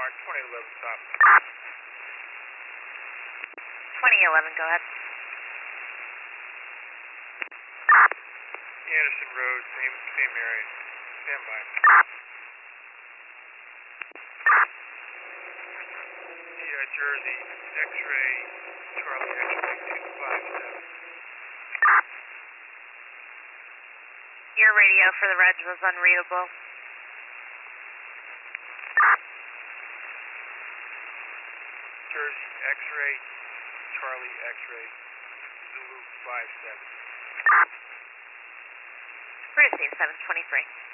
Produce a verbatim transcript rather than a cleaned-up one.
Mark, twenty eleven stop. twenty eleven, go ahead. Anderson Road, same same area. Stand by. Yeah, Jersey, X-ray, Charlie X-ray two five seven. Your radio for the Reds was unreadable. Jersey, X-ray, Charlie X-ray, Zulu five seven. Cruising seven twenty-three.